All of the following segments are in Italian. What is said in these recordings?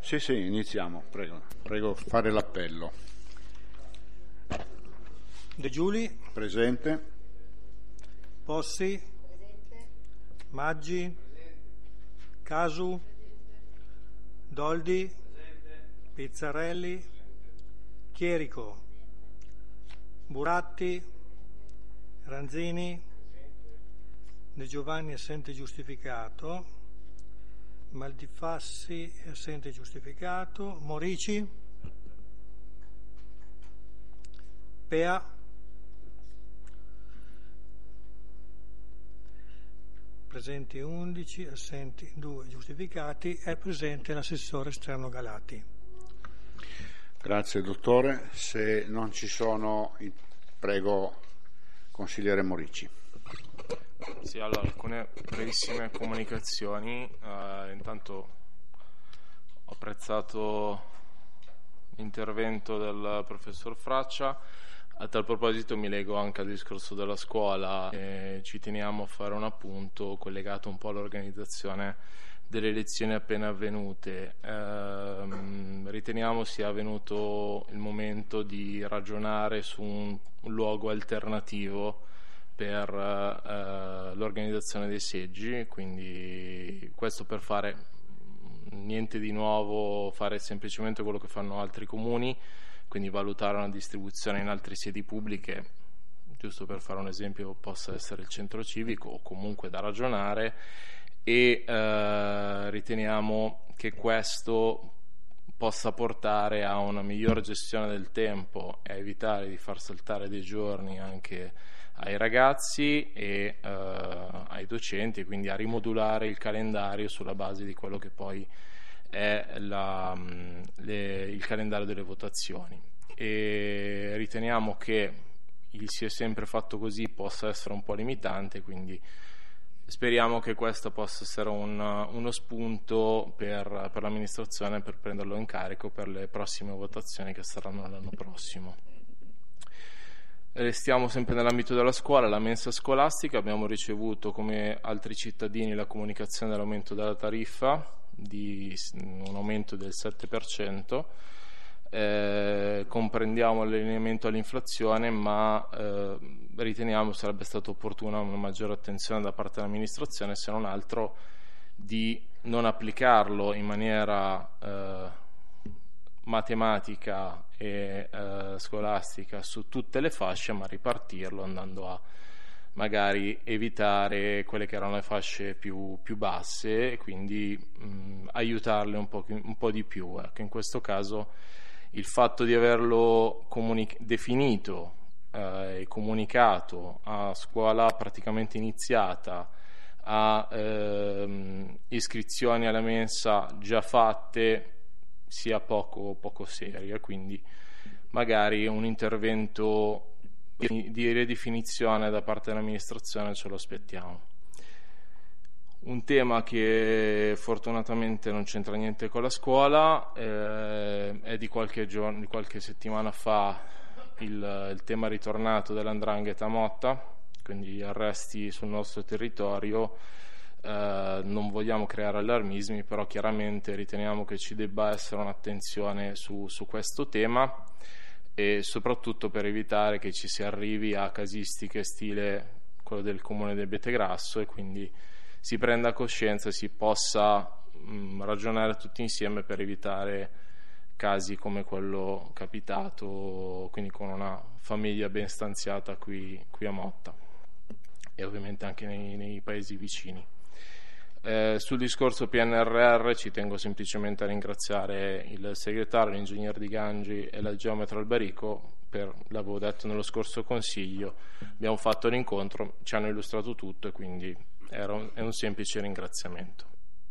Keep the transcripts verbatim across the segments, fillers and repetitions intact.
Sì, sì, iniziamo, prego, prego fare l'appello. De Giuli. Presente. Possi. Presente. Maggi. Presente. Casu. Presente. Doldi. Presente. Pizzarelli. Presente. Chierico. Presente. Buratti. Presente. Ranzini. Presente. De Giovanni assente giustificato. Maldifassi assente giustificato. Morici. Pea. Presenti undici, assenti due giustificati. È presente l'assessore esterno Galati. Grazie dottore. Se non ci sono, prego consigliere Morici. Sì, allora, alcune brevissime comunicazioni. Uh, intanto ho apprezzato l'intervento del professor Fraccia. A tal proposito mi lego anche al discorso della scuola e ci teniamo a fare un appunto collegato un po' all'organizzazione delle lezioni appena avvenute. Eh, riteniamo sia venuto il momento di ragionare su un, un luogo alternativo per eh, l'organizzazione dei seggi, quindi questo per fare niente di nuovo, fare semplicemente quello che fanno altri comuni, quindi valutare una distribuzione in altre sedi pubbliche, giusto per fare un esempio possa essere il centro civico o comunque da ragionare, e eh, riteniamo che questo possa portare a una migliore gestione del tempo e a evitare di far saltare dei giorni anche ai ragazzi e eh, ai docenti, quindi a rimodulare il calendario sulla base di quello che poi è la, le, il calendario delle votazioni. E riteniamo che il si è sempre fatto così possa essere un po' limitante, quindi speriamo che questo possa essere un, uno spunto per, per l'amministrazione per prenderlo in carico per le prossime votazioni che saranno l'anno prossimo. Restiamo sempre nell'ambito della scuola, la mensa scolastica. Abbiamo ricevuto come altri cittadini la comunicazione dell'aumento della tariffa, di un aumento del sette per cento. Eh, comprendiamo l'allineamento all'inflazione, ma eh, riteniamo sarebbe stata opportuna una maggiore attenzione da parte dell'amministrazione, se non altro di non applicarlo in maniera eh, matematica e eh, scolastica su tutte le fasce, ma ripartirlo andando a magari evitare quelle che erano le fasce più, più basse e quindi mh, aiutarle un po', un po' di più. Ecco, in questo caso il fatto di averlo comunic- definito eh, e comunicato a scuola praticamente iniziata, a ehm, iscrizioni alla mensa già fatte, sia poco, poco seria, quindi magari un intervento di ridefinizione da parte dell'amministrazione ce lo aspettiamo. Un tema che fortunatamente non c'entra niente con la scuola eh, è di qualche giorno, di qualche settimana fa il, il tema ritornato dell'Andrangheta a Motta, quindi gli arresti sul nostro territorio. Eh, non vogliamo creare allarmismi, però chiaramente riteniamo che ci debba essere un'attenzione su, su questo tema, e soprattutto per evitare che ci si arrivi a casistiche stile quello del comune del Betegrasso, e quindi si prenda coscienza e si possa mh, ragionare tutti insieme per evitare casi come quello capitato, quindi con una famiglia ben stanziata qui, qui a Motta e ovviamente anche nei, nei paesi vicini. Eh, sul discorso P N R R ci tengo semplicemente a ringraziare il segretario, l'ingegner Di Gangi e la geometra Alberico per, l'avevo detto nello scorso consiglio, abbiamo fatto l'incontro, ci hanno illustrato tutto e quindi era un, è un semplice ringraziamento.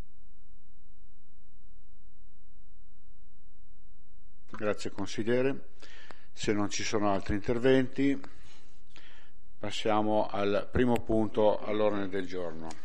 Grazie consigliere. Se non ci sono altri interventi passiamo al primo punto all'ordine del giorno.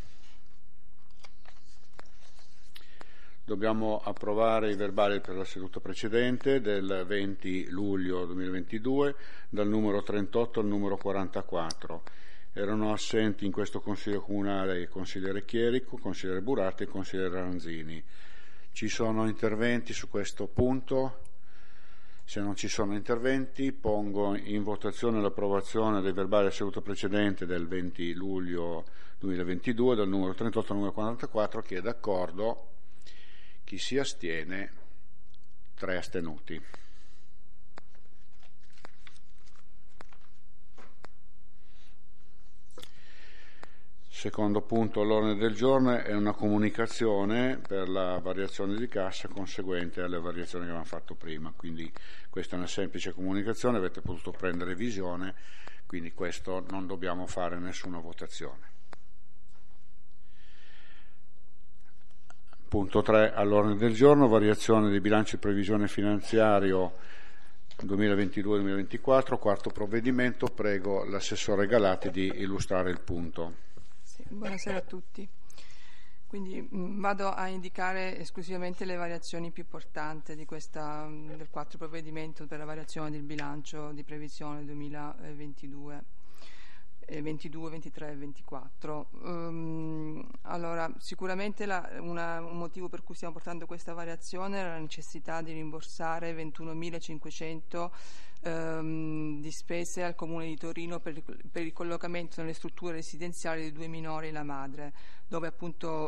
Dobbiamo approvare i verbali per la seduta precedente del venti luglio duemilaventidue, dal numero trentotto al numero quarantaquattro. Erano assenti in questo Consiglio Comunale il consigliere Chierico, il consigliere Buratti e il consigliere Ranzini. Ci sono interventi su questo punto? Se non ci sono interventi, pongo in votazione l'approvazione dei verbali della seduta precedente del venti luglio duemilaventidue, del numero trentotto al numero quarantaquattro. Chi è d'accordo? Chi si astiene? Tre astenuti. Secondo punto all'ordine del giorno è una comunicazione per la variazione di cassa conseguente alle variazioni che avevamo fatto prima, quindi questa è una semplice comunicazione, avete potuto prendere visione, quindi questo non dobbiamo fare nessuna votazione. Punto tre all'ordine del giorno, variazione dei bilanci di previsione finanziario duemilaventidue duemilaventiquattro, quarto provvedimento. Prego l'assessore Galati di illustrare il punto. Sì, buonasera a tutti. Quindi mh, vado a indicare esclusivamente le variazioni più importanti di questa, mh, del quarto provvedimento per la variazione del bilancio di previsione duemilaventidue. ventidue, ventitré e ventiquattro. Um, allora, sicuramente la, una, un motivo per cui stiamo portando questa variazione è la necessità di rimborsare ventunomilacinquecento um, di spese al Comune di Torino per, per il collocamento nelle strutture residenziali di due minori e la madre, dove appunto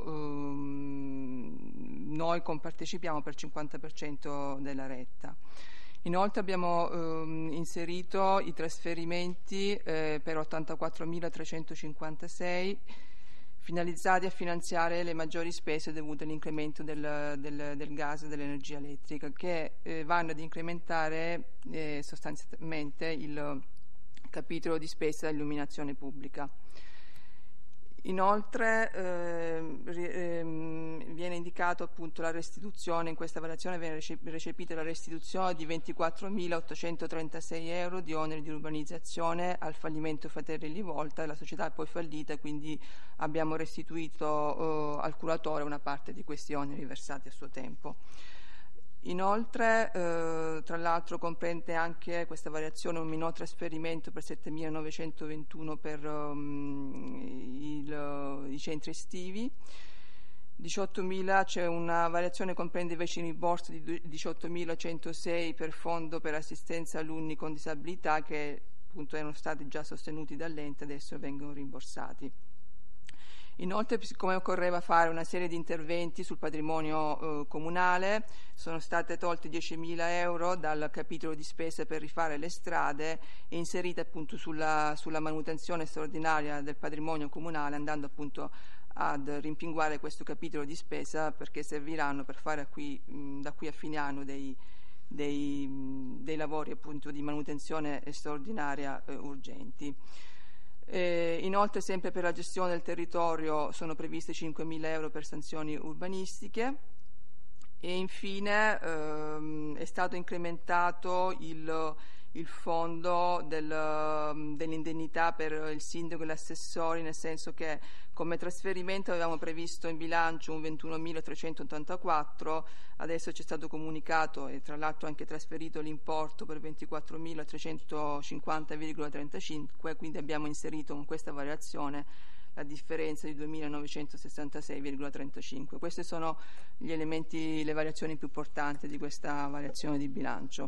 um, noi compartecipiamo per il cinquanta per cento della retta. Inoltre abbiamo ehm, inserito i trasferimenti eh, per ottantaquattromilatrecentocinquantasei finalizzati a finanziare le maggiori spese dovute all'incremento del, del, del gas e dell'energia elettrica, che eh, vanno ad incrementare eh, sostanzialmente il capitolo di spesa illuminazione pubblica. Inoltre eh, ehm, viene indicato appunto la restituzione, in questa variazione viene recepita la restituzione di ventiquattromilaottocentotrentasei euro di oneri di urbanizzazione al fallimento Fratelli Volta, la società è poi fallita, quindi abbiamo restituito eh, al curatore una parte di questi oneri versati a suo tempo. Inoltre, eh, tra l'altro, comprende anche questa variazione un minor trasferimento per settemilanovecentovantuno per um, il, i centri estivi. diciottomila c'è una variazione, comprende invece i rimborsi di diciottomilacentosei per fondo per assistenza alunni con disabilità che appunto erano stati già sostenuti dall'ente, adesso vengono rimborsati. Inoltre, siccome occorreva fare una serie di interventi sul patrimonio eh, comunale, sono state tolte diecimila euro dal capitolo di spese per rifare le strade e inserite appunto sulla, sulla manutenzione straordinaria del patrimonio comunale, andando appunto ad rimpinguare questo capitolo di spesa, perché serviranno per fare a qui, mh, da qui a fine anno dei, dei, mh, dei lavori appunto di manutenzione straordinaria eh, urgenti. Eh, inoltre, sempre per la gestione del territorio sono previste cinquemila euro per sanzioni urbanistiche e infine ehm, è stato incrementato il, il fondo del, dell'indennità per il sindaco e gli assessori, nel senso che come trasferimento avevamo previsto in bilancio un ventunomilatrecentottantaquattro, adesso ci è stato comunicato e tra l'altro anche trasferito l'importo per ventiquattromilatrecentocinquanta virgola trentacinque, quindi abbiamo inserito con questa variazione la differenza di duemilanovecentosessantasei virgola trentacinque. Questi sono gli elementi, le variazioni più importanti di questa variazione di bilancio.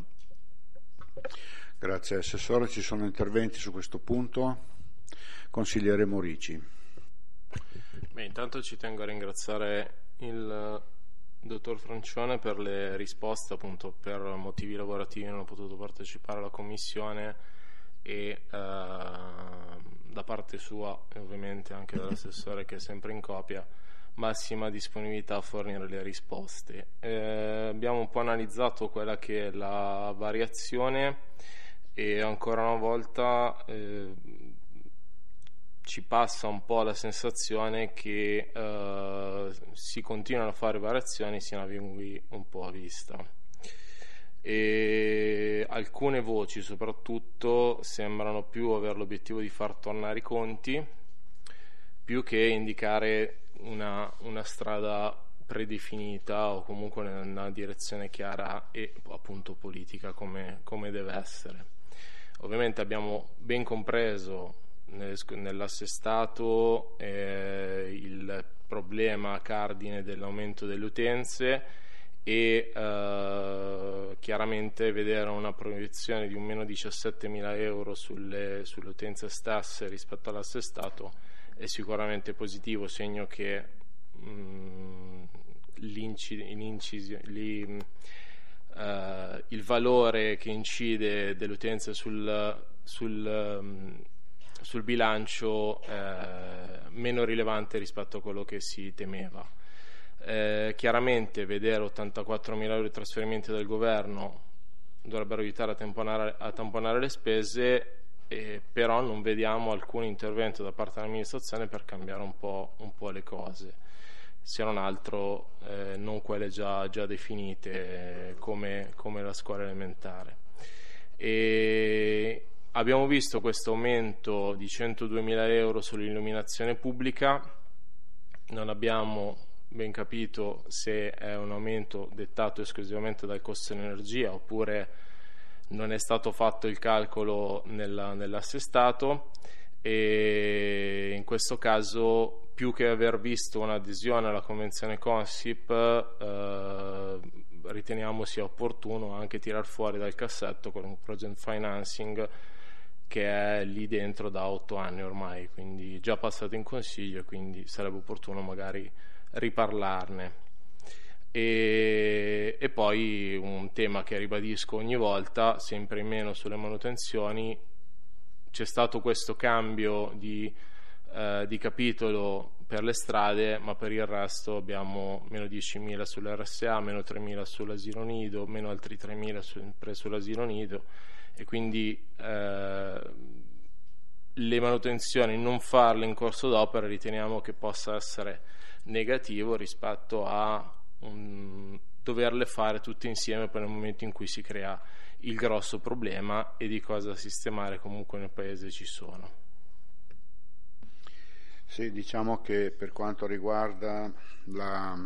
Grazie Assessore, ci sono interventi su questo punto? Consigliere Morici. Beh, intanto ci tengo a ringraziare il dottor Francione per le risposte, appunto per motivi lavorativi non ho potuto partecipare alla commissione e eh, da parte sua e ovviamente anche dall'assessore che è sempre in copia, massima disponibilità a fornire le risposte. Eh, abbiamo un po' analizzato quella che è la variazione e ancora una volta eh, ci passa un po' la sensazione che eh, si continuano a fare variazioni, si navighi un po' a vista. E alcune voci soprattutto sembrano più avere l'obiettivo di far tornare i conti più che indicare una, una strada predefinita o comunque una direzione chiara e appunto politica come, come deve essere. Ovviamente abbiamo ben compreso nell'assestato eh, il problema cardine dell'aumento delle utenze e eh, chiaramente vedere una proiezione di un meno diciassettemila euro sulle, sulle utenze stesse rispetto all'assestato è sicuramente positivo, segno che mh, l'inci, l'incisi, li, uh, il valore che incide delle utenze sul, sul, um, sul bilancio è meno rilevante rispetto a quello che si temeva. Eh, chiaramente vedere ottantaquattromila euro di trasferimenti del governo dovrebbero aiutare a tamponare, a tamponare le spese, eh, però non vediamo alcun intervento da parte dell'amministrazione per cambiare un po', un po' le cose, se non altro eh, non quelle già, già definite, eh, come, come la scuola elementare. E abbiamo visto questo aumento di centoduemila euro sull'illuminazione pubblica, non abbiamo ben capito se è un aumento dettato esclusivamente dal costo dell'energia oppure non è stato fatto il calcolo nella, nell'assestato, e in questo caso, più che aver visto un'adesione alla convenzione Consip, eh, riteniamo sia opportuno anche tirar fuori dal cassetto con un project financing che è lì dentro da otto anni ormai, quindi già passato in consiglio, quindi sarebbe opportuno magari riparlarne. E, e poi un tema che ribadisco ogni volta, sempre in meno sulle manutenzioni, c'è stato questo cambio di, eh, di capitolo per le strade, ma per il resto abbiamo meno diecimila sull'R S A, meno tremila sull'asilo nido, meno altri tremila sempre sull'asilo nido, e quindi eh, le manutenzioni, non farle in corso d'opera, riteniamo che possa essere negativo rispetto a um, doverle fare tutte insieme poi nel momento in cui si crea il grosso problema, e di cosa sistemare comunque nel paese ci sono. Sì, diciamo che per quanto riguarda la,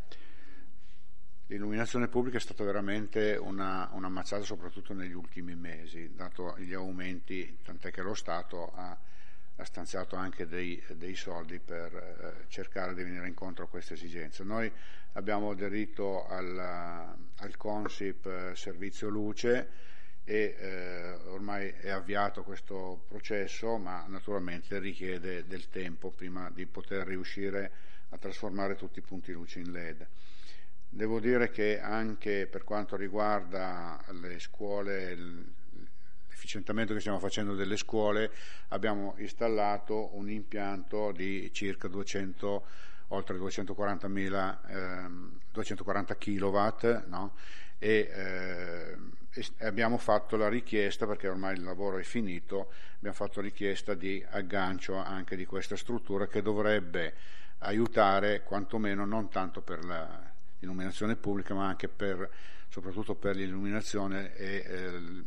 l'illuminazione pubblica è stata veramente una, una mazzata, soprattutto negli ultimi mesi, dato gli aumenti, tant'è che lo Stato ha ha stanziato anche dei, dei soldi per eh, cercare di venire incontro a queste esigenze. Noi abbiamo aderito al, al Consip eh, Servizio Luce e eh, ormai è avviato questo processo, ma naturalmente richiede del tempo prima di poter riuscire a trasformare tutti i punti luce in L E D. Devo dire che anche per quanto riguarda le scuole, l'efficientamento che stiamo facendo delle scuole, abbiamo installato un impianto di circa duecento, oltre duecentoquarantamila, ehm, duecentoquaranta kilowatt, no? e, eh, e abbiamo fatto la richiesta, perché ormai il lavoro è finito, abbiamo fatto richiesta di aggancio anche di questa struttura, che dovrebbe aiutare quantomeno non tanto per la, l'illuminazione pubblica, ma anche per, soprattutto per l'illuminazione e eh,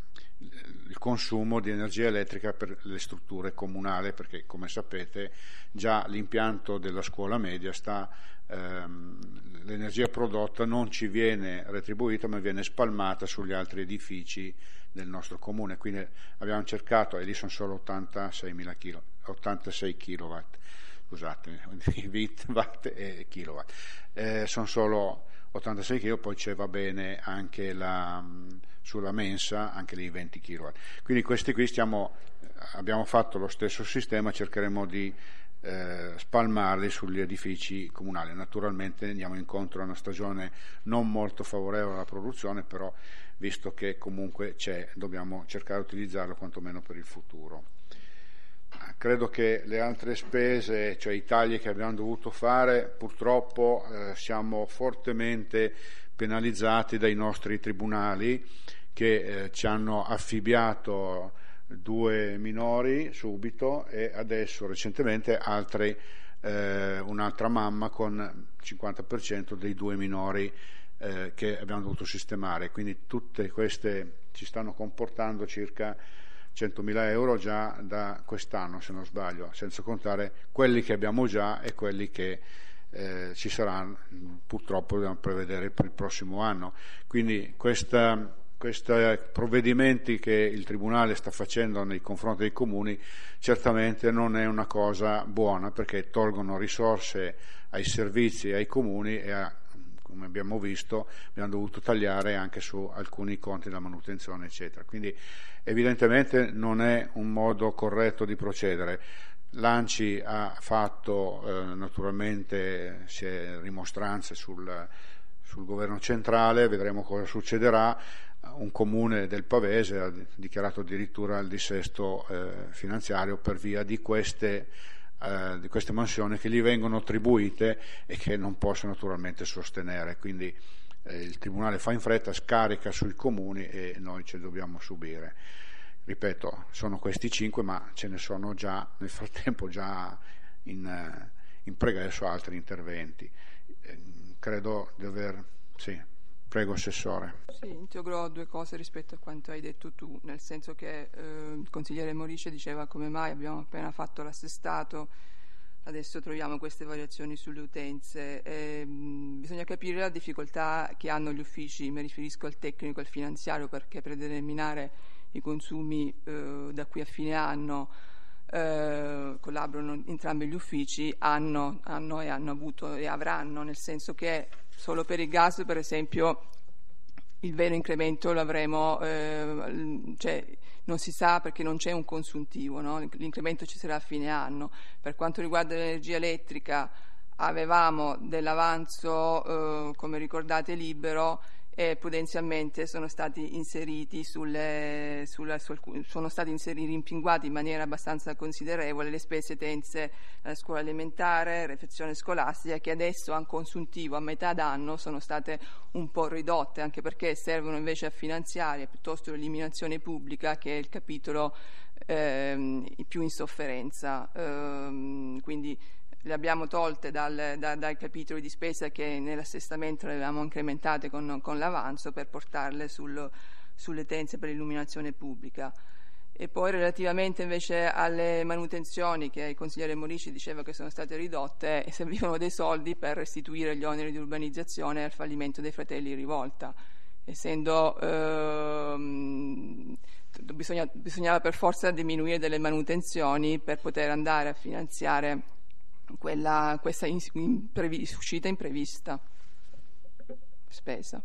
il consumo di energia elettrica per le strutture comunali, perché come sapete già l'impianto della scuola media sta ehm, l'energia prodotta non ci viene retribuita, ma viene spalmata sugli altri edifici del nostro comune, quindi abbiamo cercato, e lì sono solo ottantaseimila kilo, ottantasei kilowatt, scusate, watt e kilowatt, eh, sono solo ottantasei kg, poi c'è, va bene anche la, sulla mensa, anche lì venti kilowatt. Quindi questi qui stiamo, abbiamo fatto lo stesso sistema, cercheremo di eh, spalmarli sugli edifici comunali. Naturalmente andiamo incontro a una stagione non molto favorevole alla produzione, però visto che comunque c'è, dobbiamo cercare di utilizzarlo quantomeno per il futuro. Credo che le altre spese, cioè i tagli che abbiamo dovuto fare, purtroppo eh, siamo fortemente penalizzati dai nostri tribunali, che eh, ci hanno affibbiato due minori subito e adesso recentemente altri, eh, un'altra mamma con il cinquanta per cento dei due minori eh, che abbiamo dovuto sistemare. Quindi tutte queste ci stanno comportando circa centomila euro già da quest'anno, se non sbaglio, senza contare quelli che abbiamo già e quelli che eh, ci saranno, purtroppo dobbiamo prevedere per il prossimo anno. Quindi questa, questi provvedimenti che il Tribunale sta facendo nei confronti dei comuni certamente non è una cosa buona, perché tolgono risorse ai servizi e ai comuni e a come abbiamo visto abbiamo dovuto tagliare anche su alcuni conti della manutenzione eccetera, quindi evidentemente non è un modo corretto di procedere. L'ANCI ha fatto eh, naturalmente si è rimostranze sul, sul governo centrale, vedremo cosa succederà. Un comune del Pavese ha dichiarato addirittura il dissesto eh, finanziario per via di queste, eh, di queste mansioni che gli vengono attribuite e che non posso naturalmente sostenere, quindi eh, il Tribunale fa in fretta, scarica sui comuni e noi ce li dobbiamo subire. Ripeto, sono questi cinque, ma ce ne sono già nel frattempo già in, in pregresso altri interventi. Eh, credo di aver... Sì, prego Assessore. Sì, integro due cose rispetto a quanto hai detto tu, nel senso che eh, il consigliere Morice diceva come mai abbiamo appena fatto l'assestato, adesso troviamo queste variazioni sulle utenze. Eh, bisogna capire la difficoltà che hanno gli uffici, mi riferisco al tecnico e al finanziario, perché per determinare i consumi eh, da qui a fine anno eh, collaborano entrambi gli uffici, hanno, hanno e hanno avuto e avranno, nel senso che solo per il gas, per esempio, il vero incremento lo avremo, eh, cioè non si sa perché non c'è un consuntivo, no? L'incremento ci sarà a fine anno. Per quanto riguarda l'energia elettrica avevamo dell'avanzo, eh, come ricordate, libero, e prudenzialmente sono stati inseriti sulle, sulla, su, sono stati inseriti, rimpinguati in maniera abbastanza considerevole le spese tense alla scuola elementare, refezione scolastica, che adesso a consuntivo a metà d'anno sono state un po' ridotte, anche perché servono invece a finanziare piuttosto l'eliminazione pubblica, che è il capitolo ehm, più in sofferenza, ehm, quindi le abbiamo tolte dal, da, dai capitoli di spesa che nell'assestamento le avevamo incrementate con, con l'avanzo per portarle sul, sulle tenze per l'illuminazione pubblica. E poi relativamente invece alle manutenzioni, che il consigliere Morici diceva che sono state ridotte, servivano dei soldi per restituire gli oneri di urbanizzazione al fallimento dei fratelli Rivolta, essendo ehm, bisogna, bisognava per forza diminuire delle manutenzioni per poter andare a finanziare quella, questa in, in previ, uscita imprevista spesa.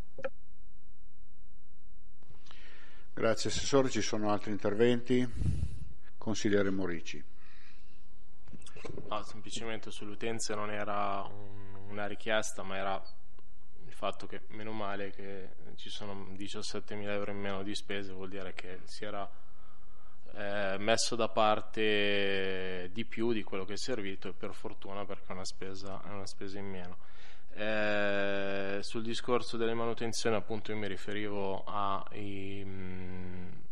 Grazie Assessore, ci sono altri interventi? Consigliere Morici. No, semplicemente sull'utenza non era un, una richiesta, ma era il fatto che meno male che ci sono diciassettemila euro in meno di spese, vuol dire che si era Eh, messo da parte di più di quello che è servito, e per fortuna, perché è una spesa, è una spesa in meno. Eh, sul discorso delle manutenzioni, appunto, io mi riferivo ai, mh,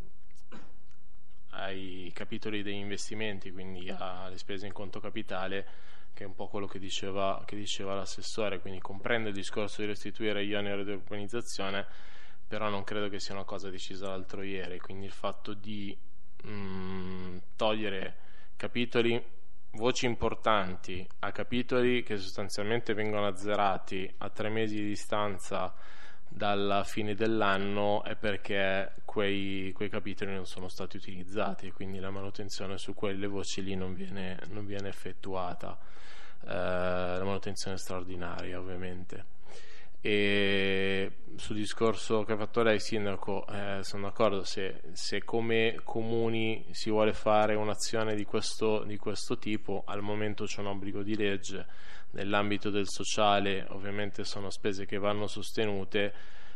ai capitoli degli investimenti, quindi alle spese in conto capitale, che è un po' quello che diceva, che diceva l'assessore, quindi comprende il discorso di restituire gli oneri di urbanizzazione, però non credo che sia una cosa decisa l'altro ieri, quindi il fatto di Mm, togliere capitoli, voci importanti a capitoli che sostanzialmente vengono azzerati a tre mesi di distanza dalla fine dell'anno, è perché quei, quei capitoli non sono stati utilizzati, quindi la manutenzione su quelle voci lì non viene, non viene effettuata, eh, la manutenzione straordinaria ovviamente. E sul discorso che ha fatto lei, Sindaco, eh, sono d'accordo, se, se come comuni si vuole fare un'azione di questo, di questo tipo, al momento c'è un obbligo di legge, nell'ambito del sociale ovviamente sono spese che vanno sostenute,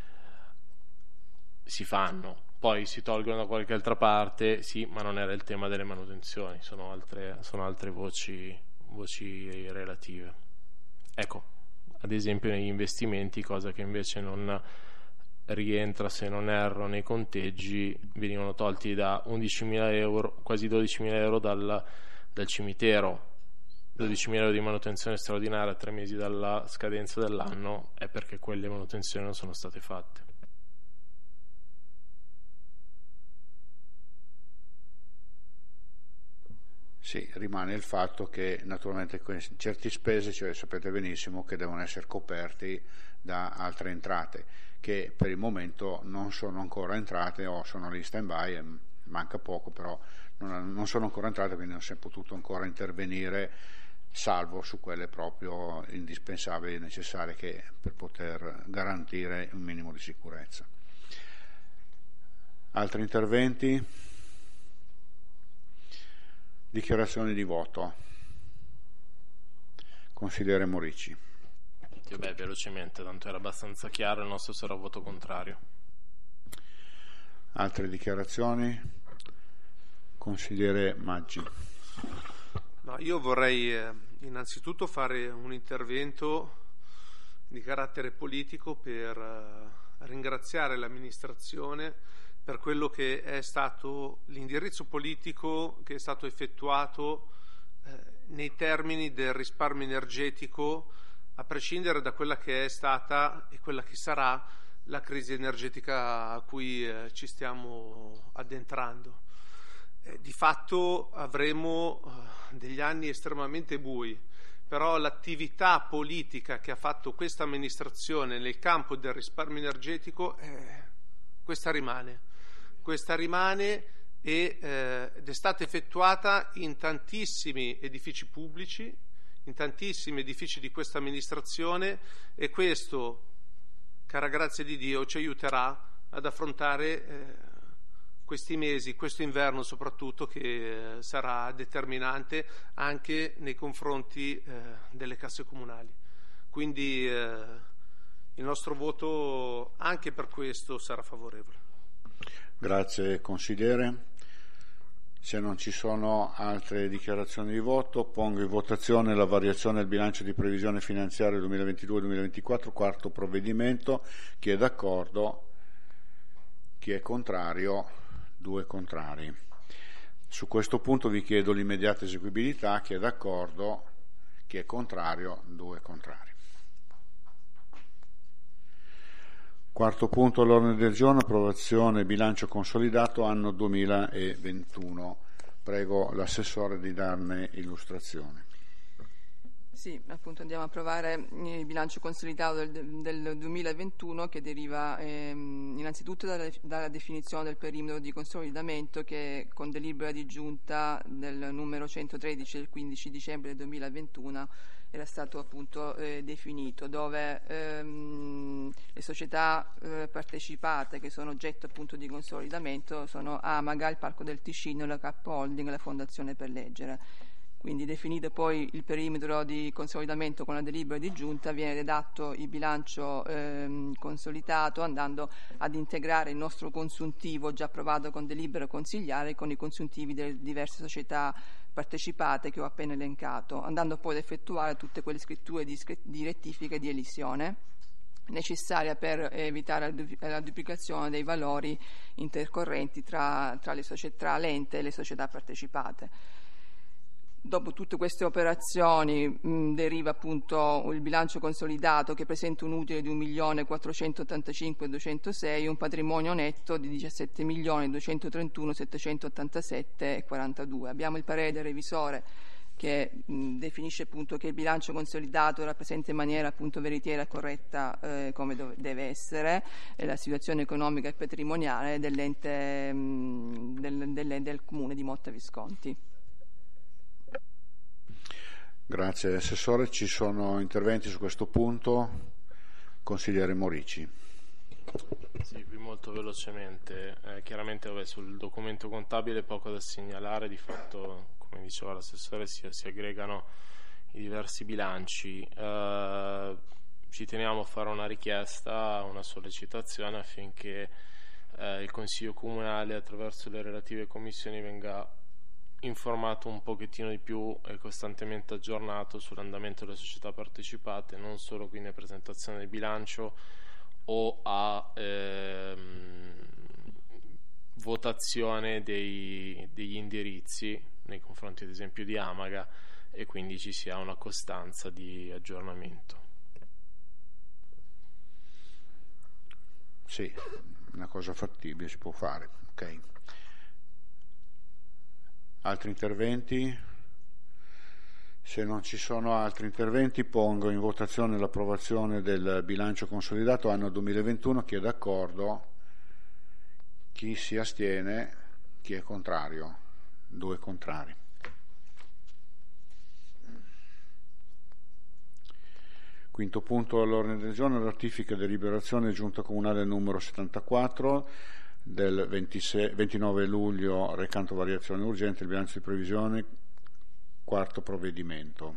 si fanno, poi si tolgono da qualche altra parte, sì, ma non era il tema delle manutenzioni, sono altre, sono altre voci, voci relative. Ecco, ad esempio negli investimenti, cosa che invece non rientra, se non erro, nei conteggi, venivano tolti da undicimila euro, quasi dodicimila euro dal, dal cimitero, dodicimila euro di manutenzione straordinaria a tre mesi dalla scadenza dell'anno, è perché quelle manutenzioni non sono state fatte. Sì, rimane il fatto che naturalmente certi spese, cioè, sapete benissimo che devono essere coperti da altre entrate che per il momento non sono ancora entrate o sono lì stand by, e manca poco, però non, non sono ancora entrate, quindi non si è potuto ancora intervenire salvo su quelle proprio indispensabili e necessarie che, per poter garantire un minimo di sicurezza. Altri interventi? Dichiarazioni di voto. Consigliere Morici. Sì, beh, velocemente, tanto era abbastanza chiaro, il nostro sarà voto contrario. Altre dichiarazioni? Consigliere Maggi. No, io vorrei eh, innanzitutto fare un intervento di carattere politico per eh, ringraziare l'amministrazione per quello che è stato l'indirizzo politico che è stato effettuato eh, nei termini del risparmio energetico, a prescindere da quella che è stata e quella che sarà la crisi energetica a cui eh, ci stiamo addentrando. Eh, di fatto avremo eh, degli anni estremamente bui, però l'attività politica che ha fatto questa amministrazione nel campo del risparmio energetico, eh, questa rimane. Questa rimane e, eh, ed è stata effettuata in tantissimi edifici pubblici, in tantissimi edifici di questa amministrazione, e questo, cara grazia di Dio, ci aiuterà ad affrontare eh, questi mesi, questo inverno soprattutto, che eh, sarà determinante anche nei confronti eh, delle casse comunali. Quindi eh, il nostro voto anche per questo sarà favorevole. Grazie consigliere. Se non ci sono altre dichiarazioni di voto, pongo in votazione la variazione del bilancio di previsione finanziaria duemilaventidue duemilaventiquattro, quarto provvedimento. Chi è d'accordo? Chi è contrario? Due contrari. Su questo punto vi chiedo l'immediata eseguibilità. Chi è d'accordo? Chi è contrario? Due contrari. Quarto punto all'ordine del giorno, approvazione bilancio consolidato anno duemilaventuno. Prego l'assessore di darne illustrazione. Sì, appunto andiamo a approvare il bilancio consolidato del, del duemilaventuno, che deriva ehm, innanzitutto dalla, dalla definizione del perimetro di consolidamento che con delibera di giunta del numero centotredici del quindici dicembre del duemilaventuno era stato appunto eh, definito, dove ehm, le società eh, partecipate che sono oggetto appunto di consolidamento sono Amaga, il Parco del Ticino, la Cap Holding e la Fondazione per Leggere. Quindi definito poi il perimetro di consolidamento con la delibera di giunta, viene redatto il bilancio ehm, consolidato, andando ad integrare il nostro consuntivo già approvato con delibera consigliare con i consuntivi delle diverse società partecipate che ho appena elencato, andando poi ad effettuare tutte quelle scritture di, di rettifica e di elisione necessaria per evitare la duplicazione dei valori intercorrenti tra, tra, le società, tra l'ente e le società partecipate. Dopo tutte queste operazioni mh, deriva appunto il bilancio consolidato che presenta un utile di un milione quattrocentottantacinque miila duecentosei e un patrimonio netto di diciassette milioni duecentotrentuno miila settecentottantasette virgola quarantadue. Abbiamo il parere del revisore che mh, definisce appunto che il bilancio consolidato rappresenta in maniera appunto veritiera e corretta eh, come dove, deve essere eh, la situazione economica e patrimoniale dell'ente mh, del, del, del comune di Motta Visconti. Grazie Assessore. Ci sono interventi su questo punto? Consigliere Morici. Sì, qui molto velocemente. Eh, chiaramente vabbè, sul documento contabile poco da segnalare, di fatto come diceva l'assessore si, si aggregano i diversi bilanci. Eh, ci teniamo a fare una richiesta, una sollecitazione affinché eh, il Consiglio Comunale attraverso le relative commissioni venga informato un pochettino di più e costantemente aggiornato sull'andamento delle società partecipate, non solo quindi a presentazione del bilancio o a ehm, votazione dei, degli indirizzi nei confronti ad esempio di Amaga, e quindi ci sia una costanza di aggiornamento. Sì, una cosa fattibile, si può fare, ok. Altri interventi? Se non ci sono altri interventi, pongo in votazione l'approvazione del bilancio consolidato anno duemilaventuno. Chi è d'accordo? Chi si astiene? Chi è contrario? Due contrari. Quinto punto all'ordine del giorno, ratifica e deliberazione giunta comunale numero settantaquattro del ventisei, ventinove luglio recante variazioni urgenti il bilancio di previsione, quarto provvedimento.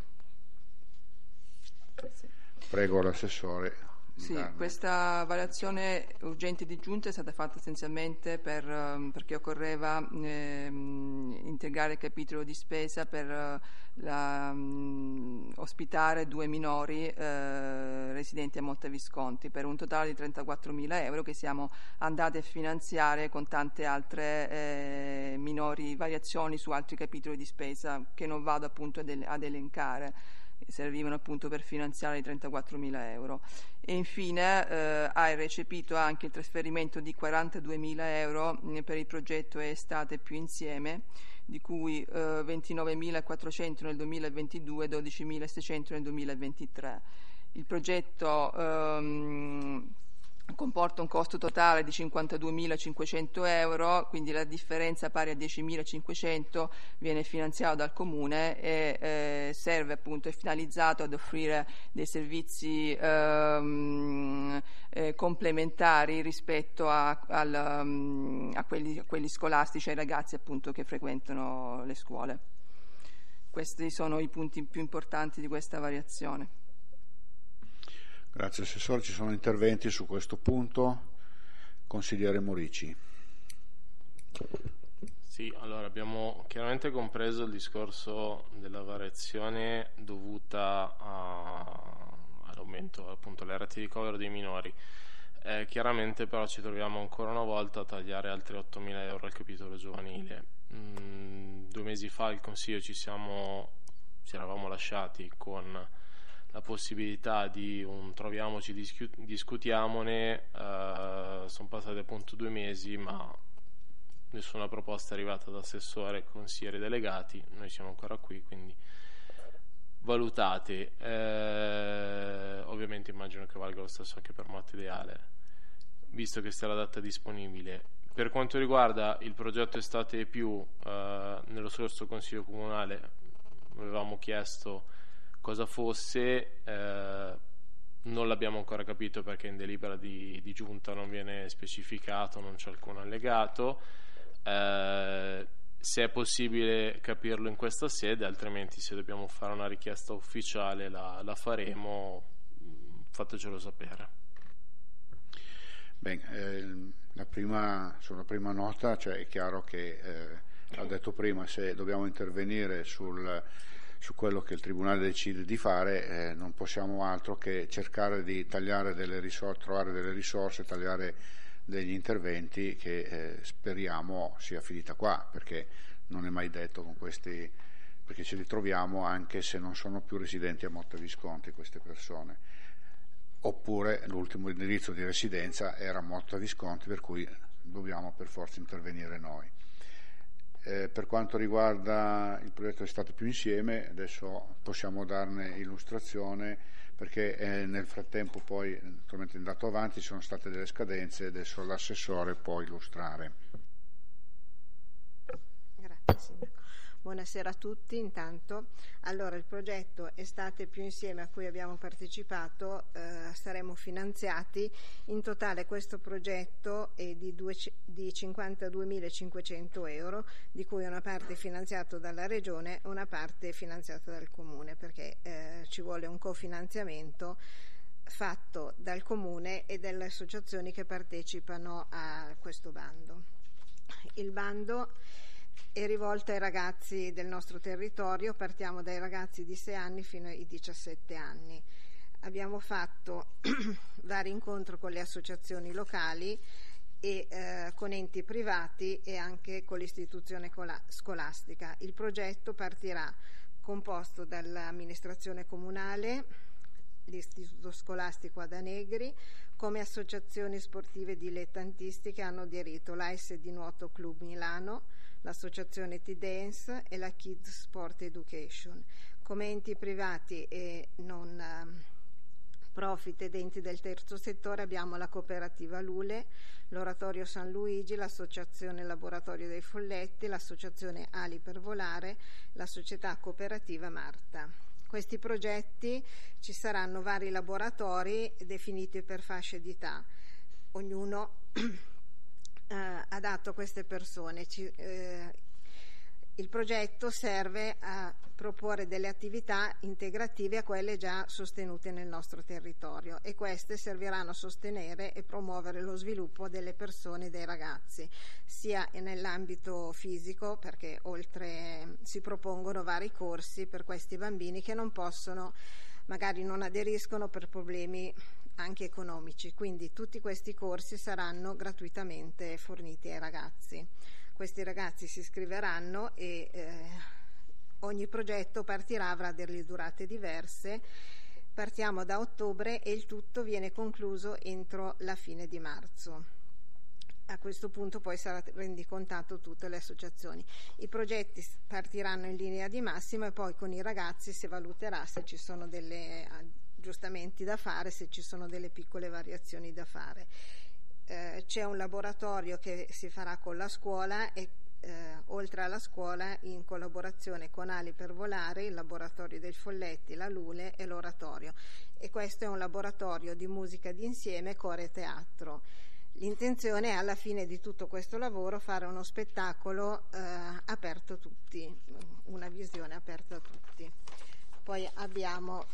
Sì. Prego l'assessore. Sì, questa variazione urgente di giunta è stata fatta essenzialmente per, perché occorreva ehm, integrare il capitolo di spesa per la, um, ospitare due minori eh, residenti a Motta Visconti per un totale di trentaquattromila euro che siamo andati a finanziare con tante altre eh, minori variazioni su altri capitoli di spesa che non vado appunto ad, ad elencare. Servivano appunto per finanziare i trentaquattromila euro. E infine eh, hai recepito anche il trasferimento di quarantaduemila euro eh, per il progetto Estate più insieme, di cui eh, ventinovemilaquattrocento nel duemilaventidue e dodicimilaseicento nel duemilaventitré. Il progetto ehm, comporta un costo totale di cinquantaduemilacinquecento euro, quindi la differenza pari a diecimilacinquecento viene finanziata dal Comune e eh, serve appunto, è finalizzato ad offrire dei servizi ehm, eh, complementari rispetto a, al, um, a, quelli, a quelli scolastici, ai ragazzi appunto che frequentano le scuole. Questi sono i punti più importanti di questa variazione. Grazie Assessore, ci sono interventi su questo punto. Consigliere Morici. Sì, allora abbiamo chiaramente compreso il discorso della variazione dovuta a, all'aumento appunto alle rate di ricovero dei minori. Eh, chiaramente però ci troviamo ancora una volta a tagliare altri ottomila euro al capitolo giovanile. Mm, due mesi fa il Consiglio ci siamo ci eravamo lasciati con la possibilità di un troviamoci, discu- discutiamone, eh, sono passati appunto due mesi ma nessuna proposta è arrivata da assessore e consiglieri delegati, noi siamo ancora qui, quindi valutate. Eh, ovviamente immagino che valga lo stesso anche per Motta Ideale, visto che sta la data disponibile. Per quanto riguarda il progetto Estate più, eh, nello scorso Consiglio Comunale avevamo chiesto cosa fosse, eh, non l'abbiamo ancora capito perché in delibera di, di giunta non viene specificato, non c'è alcun allegato. Eh, se è possibile capirlo in questa sede, altrimenti se dobbiamo fare una richiesta ufficiale la, la faremo, fatecelo sapere. Bene, eh, la prima, sulla prima nota, cioè è chiaro che eh, ho detto prima, se dobbiamo intervenire sul su quello che il Tribunale decide di fare, eh, non possiamo altro che cercare di tagliare delle risorse, trovare delle risorse, tagliare degli interventi che eh, speriamo sia finita qua, perché non è mai detto con questi, perché ce li troviamo anche se non sono più residenti a Motta Visconti queste persone, oppure l'ultimo indirizzo di residenza era Motta Visconti, per cui dobbiamo per forza intervenire noi. Eh, per quanto riguarda il progetto Estate più insieme, adesso possiamo darne illustrazione perché eh, nel frattempo poi, naturalmente andato avanti, ci sono state delle scadenze, adesso l'assessore può illustrare. Grazie Sindaco. Buonasera a tutti. Intanto, allora il progetto Estate più insieme a cui abbiamo partecipato, eh, saremo finanziati. In totale questo progetto è di, due, di cinquantaduemilacinquecento euro, di cui una parte finanziata dalla Regione e una parte finanziata dal Comune, perché eh, ci vuole un cofinanziamento fatto dal Comune e dalle associazioni che partecipano a questo bando. Il bando è rivolta ai ragazzi del nostro territorio, partiamo dai ragazzi di sei anni fino ai diciassette anni. Abbiamo fatto vari incontri con le associazioni locali e eh, con enti privati e anche con l'istituzione scolastica. Il progetto partirà composto dall'amministrazione comunale, l'istituto scolastico Ada Negri, come associazioni sportive dilettantisti che hanno aderito l'A S di Nuoto Club Milano, l'associazione T-Dance e la Kids Sport Education. Come enti privati e non uh, profit ed enti del terzo settore abbiamo la cooperativa Lule, l'Oratorio San Luigi, l'associazione Laboratorio dei Folletti, l'associazione Ali per Volare, la società cooperativa Marta. questi progetti ci saranno vari laboratori definiti per fasce di età, ognuno eh, adatto a queste persone. Ci, eh, il progetto serve a proporre delle attività integrative a quelle già sostenute nel nostro territorio, e queste serviranno a sostenere e promuovere lo sviluppo delle persone e dei ragazzi, sia nell'ambito fisico, perché oltre si propongono vari corsi per questi bambini che non possono, magari non aderiscono per problemi anche economici, quindi tutti questi corsi saranno gratuitamente forniti ai ragazzi. Questi ragazzi si iscriveranno e eh, ogni progetto partirà, avrà delle durate diverse. Partiamo da ottobre e il tutto viene concluso entro la fine di marzo. A questo punto poi sarà rendicontato tutte le associazioni. I progetti partiranno in linea di massima e poi con i ragazzi si valuterà se ci sono delle aggiustamenti da fare, se ci sono delle piccole variazioni da fare. Eh, c'è un laboratorio che si farà con la scuola e eh, oltre alla scuola, in collaborazione con Ali per Volare, il laboratorio dei Folletti, la Lule e l'oratorio, e questo è un laboratorio di musica d'insieme, coro e teatro. L'intenzione è alla fine di tutto questo lavoro fare uno spettacolo eh, aperto a tutti, una visione aperta a tutti. Poi abbiamo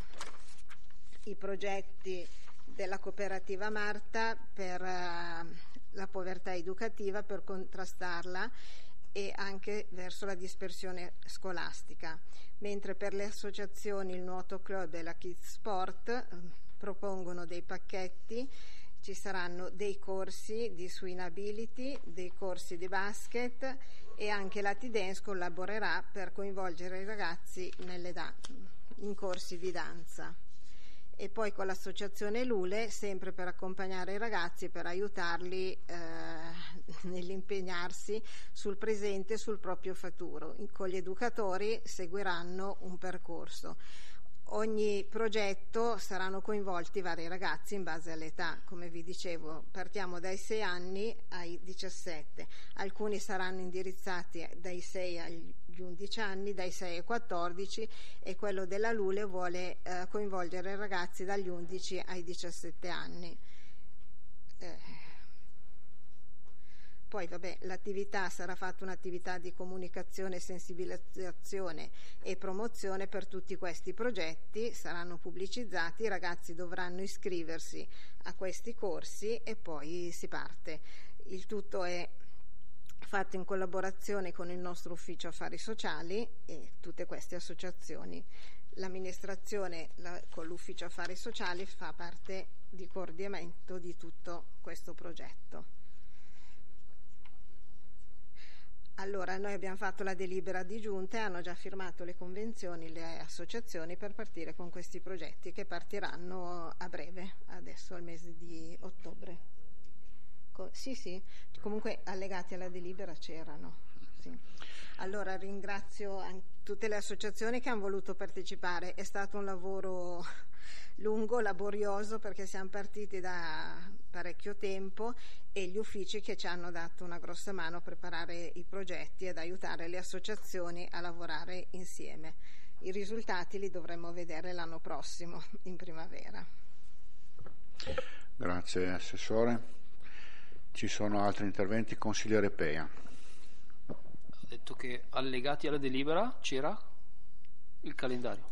i progetti della cooperativa Marta per uh, la povertà educativa, per contrastarla e anche verso la dispersione scolastica, mentre per le associazioni il Nuoto Club e la Kids Sport uh, propongono dei pacchetti. Ci saranno dei corsi di swing-ability, dei corsi di basket, e anche la T-Dance collaborerà per coinvolgere i ragazzi nelle dan- in corsi di danza. E poi con l'associazione Lule, sempre per accompagnare i ragazzi, per aiutarli eh, nell'impegnarsi sul presente e sul proprio futuro. Con gli educatori seguiranno un percorso. Ogni progetto saranno coinvolti vari ragazzi in base all'età, come vi dicevo, partiamo dai sei anni ai diciassette, alcuni saranno indirizzati dai sei agli undici anni, dai sei ai quattordici, e quello della Lule vuole eh, coinvolgere i ragazzi dagli undici ai diciassette anni. Eh. Poi vabbè, l'attività sarà fatta un'attività di comunicazione, sensibilizzazione e promozione per tutti questi progetti, saranno pubblicizzati, i ragazzi dovranno iscriversi a questi corsi e poi si parte. Il tutto è fatto in collaborazione con il nostro ufficio affari sociali e tutte queste associazioni. L'amministrazione la, con l'ufficio affari sociali fa parte di coordinamento di tutto questo progetto. Allora, noi abbiamo fatto la delibera di giunta e hanno già firmato le convenzioni le associazioni per partire con questi progetti che partiranno a breve, adesso al mese di ottobre. Co- sì, sì, comunque allegati alla delibera c'erano. Sì. Allora ringrazio anche tutte le associazioni che hanno voluto partecipare, è stato un lavoro lungo, laborioso, perché siamo partiti da parecchio tempo, e gli uffici che ci hanno dato una grossa mano a preparare i progetti ed aiutare le associazioni a lavorare insieme. I risultati li dovremo vedere l'anno prossimo, in primavera. Grazie Assessore. Ci sono altri interventi? Consigliere Pea. Ha detto che allegati alla delibera c'era il calendario.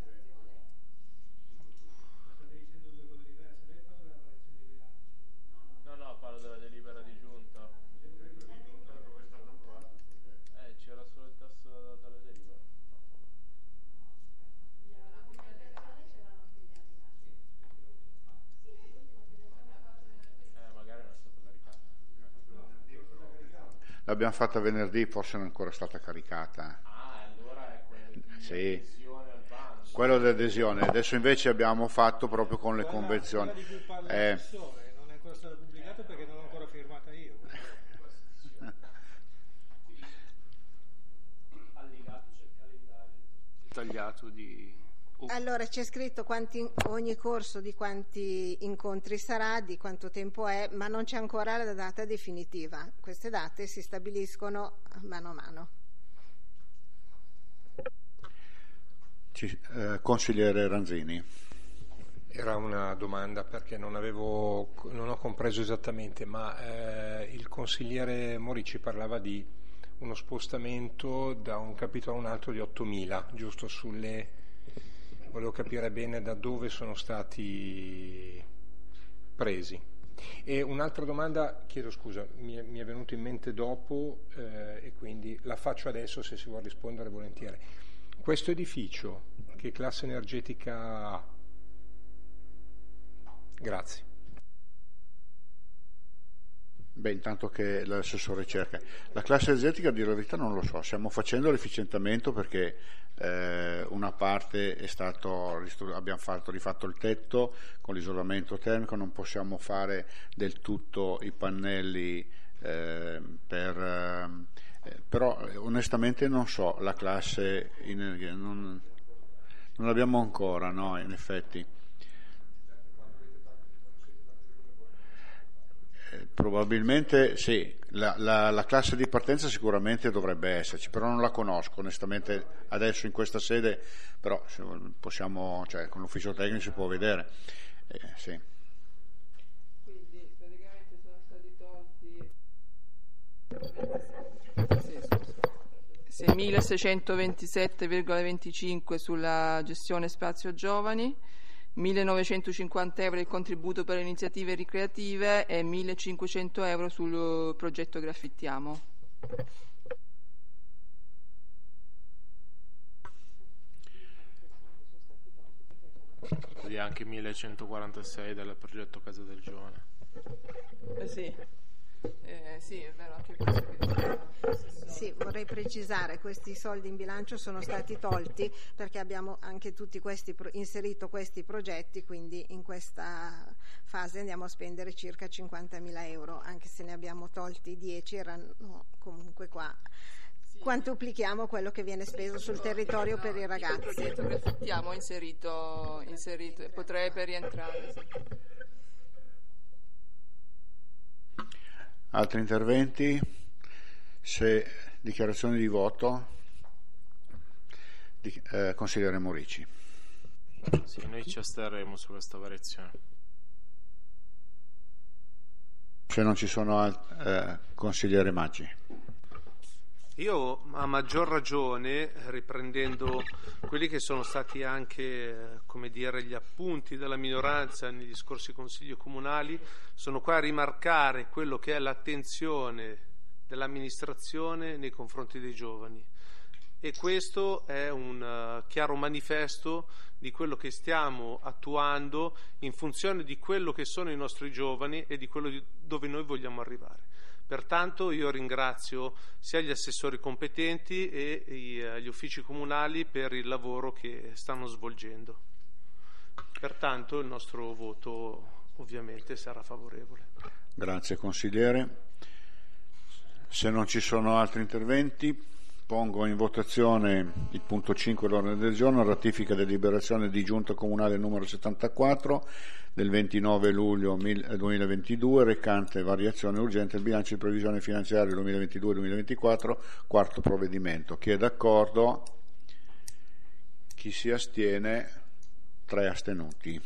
L'abbiamo fatta venerdì, forse non è ancora stata caricata. Ah, allora è quello di sì. adesione al bando. Quello di adesione. Adesso invece abbiamo fatto proprio con le Quella, convenzioni. quella di cui parla Eh. l'assessore, non è ancora stata pubblicata perché non l'ho ancora firmata io. Allegato c'è il calendario tagliato di... Oh. Allora c'è scritto quanti, ogni corso di quanti incontri sarà, di quanto tempo è, ma non c'è ancora la data definitiva. Queste date si stabiliscono mano a mano. Ci, eh, consigliere Ranzini. Era una domanda perché non avevo, non ho compreso esattamente, ma eh, il consigliere Morici parlava di uno spostamento da un capitolo a un altro di ottomila, giusto sulle... volevo capire bene da dove sono stati presi. E un'altra domanda, chiedo scusa, mi è, mi è venuto in mente dopo eh, e quindi la faccio adesso se si vuole rispondere volentieri. Questo edificio, che classe energetica ha? Grazie. Beh, intanto che l'assessore cerca. La classe energetica, a dire la verità, non lo so. Stiamo facendo l'efficientamento perché eh, una parte è stato, abbiamo fatto, rifatto il tetto con l'isolamento termico, non possiamo fare del tutto i pannelli eh, per... Eh, però onestamente non so la classe energia, non, non l'abbiamo ancora, no, in effetti. Probabilmente sì, la, la, la classe di partenza sicuramente dovrebbe esserci, però non la conosco onestamente adesso in questa sede, però possiamo, cioè, con l'ufficio tecnico si può vedere. Eh, sì. Quindi praticamente sono stati tolti seimileseicentoventisette virgola venticinque sulla gestione spazio giovani, millenovecentocinquanta euro il contributo per le iniziative ricreative e millecinquecento euro sul progetto Graffittiamo. E anche millecentoquarantasei dal progetto Casa del Giovane. Eh sì. Eh, sì, è vero, anche questo che sì, vorrei precisare, questi soldi in bilancio sono stati tolti perché abbiamo anche tutti questi pro- inserito questi progetti, quindi in questa fase andiamo a spendere circa cinquantamila euro, anche se ne abbiamo tolti dieci, erano comunque qua. Sì. Quantuplichiamo quello che viene speso sul territorio no, per i ragazzi. Il progetto che affittiamo inserito, inserito potrebbe rientrare. Sì. Altri interventi? Se dichiarazioni di voto, di, eh, consigliere Morici. Sì, noi ci asterremo su questa variazione. Se non ci sono altri, eh, consigliere Maggi. Io a maggior ragione, riprendendo quelli che sono stati anche, come dire, gli appunti della minoranza negli scorsi consigli comunali, sono qua a rimarcare quello che è l'attenzione dell'amministrazione nei confronti dei giovani. E questo è un uh, chiaro manifesto di quello che stiamo attuando in funzione di quello che sono i nostri giovani e di quello di dove noi vogliamo arrivare. Pertanto io ringrazio sia gli assessori competenti e gli uffici comunali per il lavoro che stanno svolgendo. Pertanto il nostro voto ovviamente sarà favorevole. Grazie consigliere. Se non ci sono altri interventi, pongo in votazione il punto cinque dell'ordine del giorno, ratifica deliberazione di giunta comunale numero settantaquattro del ventinove luglio duemilaventidue, recante variazione urgente del bilancio di previsione finanziaria duemilaventidue duemilaventiquattro, quarto provvedimento. Chi è d'accordo? Chi si astiene? Tre astenuti.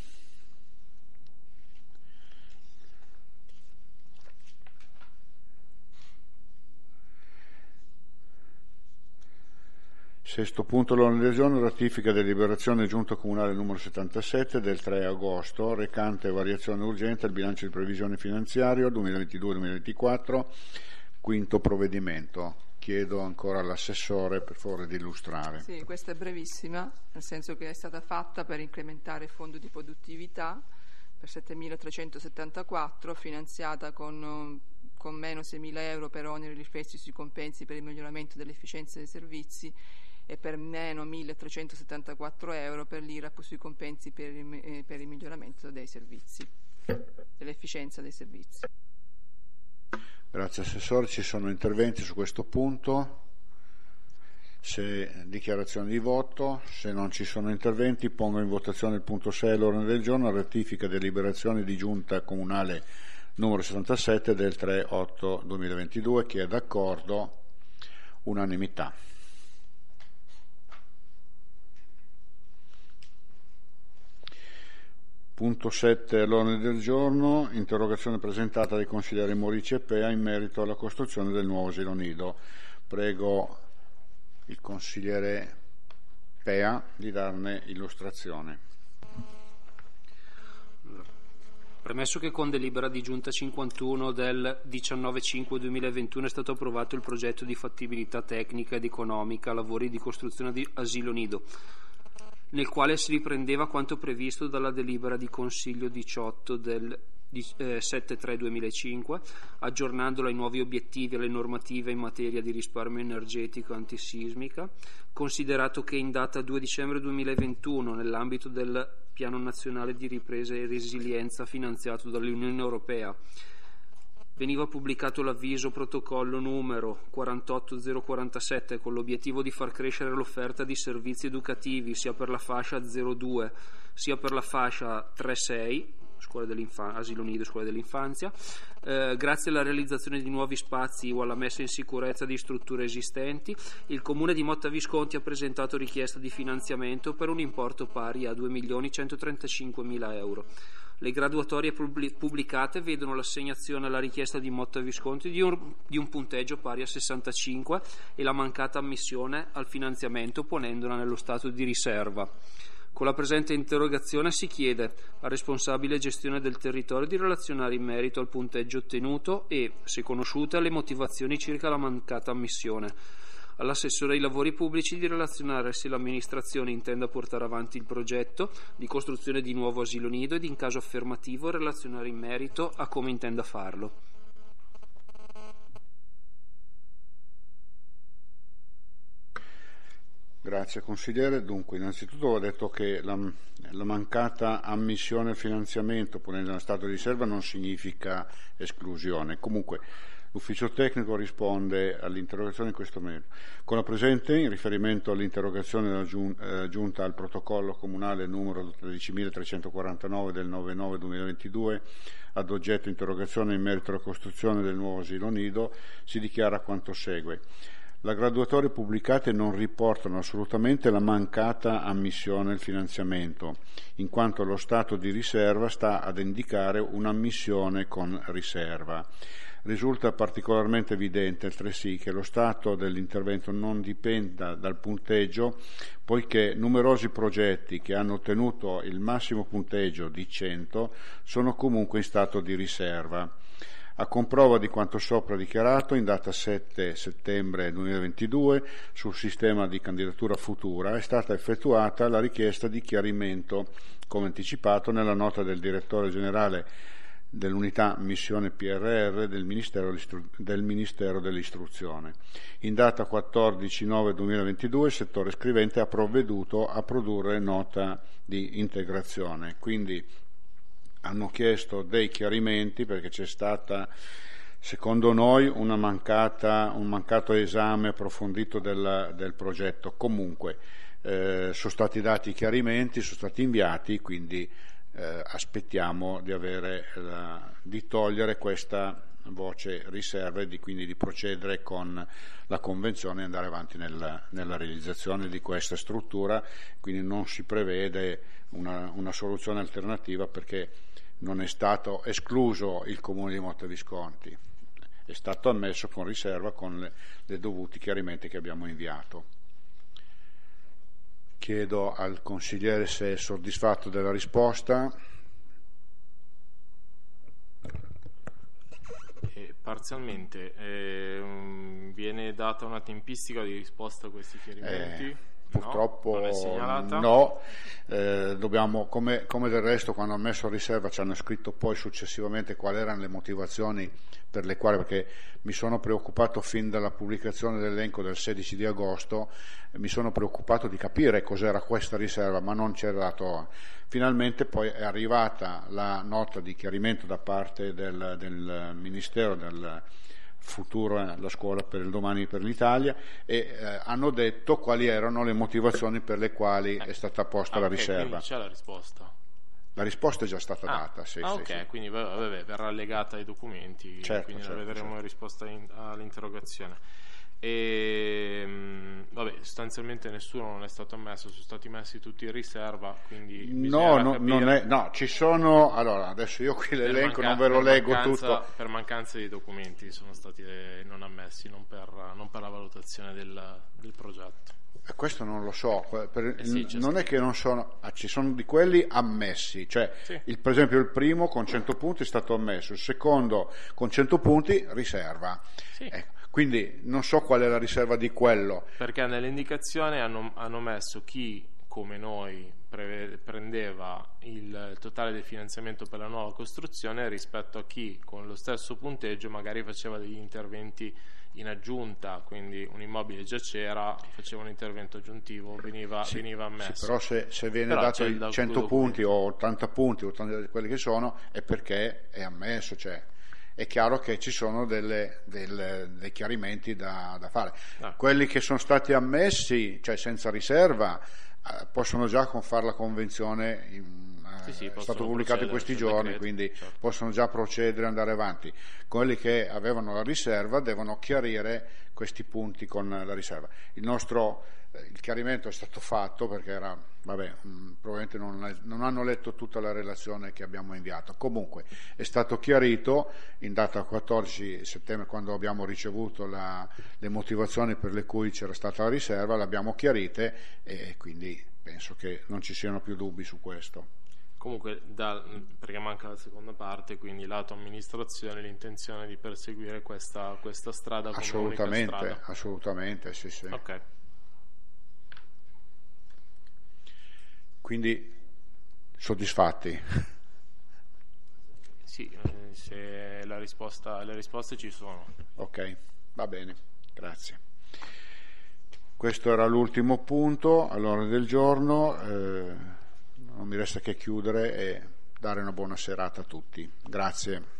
Sesto punto all'ordine del giorno, ratifica deliberazione giunta comunale numero settantasette del tre agosto, recante variazione urgente al bilancio di previsione finanziaria duemilaventidue duemilaventiquattro, quinto provvedimento. Chiedo ancora all'assessore per favore di illustrare. Sì, questa è brevissima, nel senso che è stata fatta per incrementare il fondo di produttività per settemilatrecentosettantaquattro, finanziata con, con meno seimila euro per oneri riflessi sui compensi per il miglioramento dell'efficienza dei servizi e per meno milletrecentosettantaquattro euro per l'I R A P sui compensi per il, eh, per il miglioramento dei servizi, dell'efficienza dei servizi. Grazie Assessore, ci sono interventi su questo punto? Se dichiarazioni di voto, se non ci sono interventi pongo in votazione il punto sei all'ordine del giorno, ratifica deliberazione di giunta comunale numero settantasette del tre otto duemilaventidue. Chi è d'accordo? Unanimità. Punto sette all'ordine del giorno, interrogazione presentata dai consiglieri Morici e Pea in merito alla costruzione del nuovo asilo nido. Prego il consigliere Pea di darne illustrazione. Premesso che con delibera di giunta cinquantuno del diciannove cinque duemilaventuno è stato approvato il progetto di fattibilità tecnica ed economica lavori di costruzione di asilo nido, nel quale si riprendeva quanto previsto dalla delibera di Consiglio diciotto del sette tre duemilacinque, aggiornandola ai nuovi obiettivi e alle normative in materia di risparmio energetico e antisismica, considerato che in data due dicembre duemilaventuno, nell'ambito del Piano Nazionale di Ripresa e Resilienza finanziato dall'Unione Europea, veniva pubblicato l'avviso protocollo numero quarantotto zero quarantasette con l'obiettivo di far crescere l'offerta di servizi educativi sia per la fascia zero due sia per la fascia tre sei, scuola dell'infanzia, asilo nido, scuola dell'infanzia, eh, grazie alla realizzazione di nuovi spazi o alla messa in sicurezza di strutture esistenti, il Comune di Motta Visconti ha presentato richiesta di finanziamento per un importo pari a due milioni centotrentacinquemila euro. Le graduatorie pubblicate vedono l'assegnazione alla richiesta di Motta Visconti di un, di un punteggio pari a sessantacinque e la mancata ammissione al finanziamento ponendola nello stato di riserva. Con la presente interrogazione si chiede al responsabile gestione del territorio di relazionare in merito al punteggio ottenuto e, se conosciute, alle motivazioni circa la mancata ammissione. All'assessore ai lavori pubblici di relazionare se l'amministrazione intenda portare avanti il progetto di costruzione di nuovo asilo nido ed in caso affermativo relazionare in merito a come intenda farlo. Grazie consigliere. Dunque, innanzitutto ho detto che la, la mancata ammissione al finanziamento ponendo in stato di riserva non significa esclusione. Comunque l'ufficio tecnico risponde all'interrogazione in questo merito. Con la presente, in riferimento all'interrogazione della giun- eh, giunta al protocollo comunale numero tredicimilatrecentoquarantanove del nove nove duemilaventidue, ad oggetto interrogazione in merito alla costruzione del nuovo asilo nido, si dichiara quanto segue. Le graduatorie pubblicate non riportano assolutamente la mancata ammissione al finanziamento, in quanto lo stato di riserva sta ad indicare un'ammissione con riserva. Risulta particolarmente evidente altresì che lo stato dell'intervento non dipenda dal punteggio, poiché numerosi progetti che hanno ottenuto il massimo punteggio di cento sono comunque in stato di riserva. A comprova di quanto sopra dichiarato, in data sette settembre duemilaventidue, sul sistema di candidatura futura è stata effettuata la richiesta di chiarimento, come anticipato nella nota del direttore generale dell'unità missione P R R del Ministero, del Ministero dell'Istruzione. In data quattordici nove duemilaventidue il settore scrivente ha provveduto a produrre nota di integrazione, quindi hanno chiesto dei chiarimenti perché c'è stata, secondo noi, una mancata, un mancato esame approfondito del, del progetto. Comunque eh, sono stati dati i chiarimenti, sono stati inviati, quindi eh, aspettiamo di, avere la, di togliere questa voce riserva e di, quindi di procedere con la convenzione e andare avanti nella, nella realizzazione di questa struttura. Quindi non si prevede una, una soluzione alternativa perché non è stato escluso il Comune di Motta Visconti, è stato ammesso con riserva con le, le dovuti chiarimenti che abbiamo inviato. Chiedo al consigliere se è soddisfatto della risposta. Eh, parzialmente. Eh, viene data una tempistica di risposta a questi chiarimenti? Eh. Purtroppo no, no. Eh, dobbiamo, come, come del resto quando hanno messo a riserva ci hanno scritto poi successivamente quali erano le motivazioni per le quali, perché mi sono preoccupato fin dalla pubblicazione dell'elenco del sedici di agosto, mi sono preoccupato di capire cos'era questa riserva, ma non c'era dato. Finalmente poi è arrivata la nota di chiarimento da parte del, del Ministero del futuro, la scuola per il domani per l'Italia, e eh, hanno detto quali erano le motivazioni per le quali è stata posta ah, la okay, riserva. Quindi c'è la risposta? La risposta è già stata ah, data, sì, ah, sì, ok, sì. Quindi vabbè, verrà allegata ai documenti, certo, quindi certo, la vedremo certo. in risposta in, all'interrogazione. e mh, vabbè, sostanzialmente nessuno non è stato ammesso, sono stati messi tutti in riserva, quindi no, no, non è, no, ci sono, allora adesso io qui l'elenco non ve lo leggo tutto, per mancanza di documenti sono stati non ammessi, non per, non per la valutazione del, del progetto. E questo non lo so, per, eh sì, non è che non sono, ah, ci sono di quelli ammessi, cioè sì. il, per esempio il primo con cento punti è stato ammesso, il secondo con cento punti riserva, sì. Ecco. Quindi non so qual è la riserva di quello. Perché nell'indicazione hanno, hanno messo chi, come noi, pre- prendeva il totale del finanziamento per la nuova costruzione rispetto a chi, con lo stesso punteggio, magari faceva degli interventi in aggiunta, quindi un immobile già c'era, faceva un intervento aggiuntivo, veniva, sì, veniva ammesso. Sì, però se, se viene però dato i cento punti o ottanta punti, ottanta di quelli che sono, è perché è ammesso, cioè è chiaro che ci sono delle, delle, dei chiarimenti da, da fare. Ah. Quelli che sono stati ammessi, cioè senza riserva, eh, possono già con fare la convenzione, in, eh, sì, sì, è stato pubblicato in questi giorni, decreto, quindi certo. Possono già procedere e andare avanti. Quelli che avevano la riserva devono chiarire questi punti con la riserva. Il nostro eh, il chiarimento è stato fatto perché era, vabbè, mh, probabilmente non, non hanno letto tutta la relazione che abbiamo inviato. Comunque è stato chiarito in data quattordici settembre, quando abbiamo ricevuto la, le motivazioni per le cui c'era stata la riserva, le abbiamo chiarite e quindi penso che non ci siano più dubbi su questo. Comunque, da, perché manca la seconda parte, quindi lato amministrazione, l'intenzione di perseguire questa, questa strada come assolutamente, unica strada. Assolutamente, sì, sì. Ok. Quindi soddisfatti? Sì, se la risposta, le risposte ci sono. Ok, va bene, grazie. Questo era l'ultimo punto all'ordine del giorno. Eh, non mi resta che chiudere e dare una buona serata a tutti. Grazie.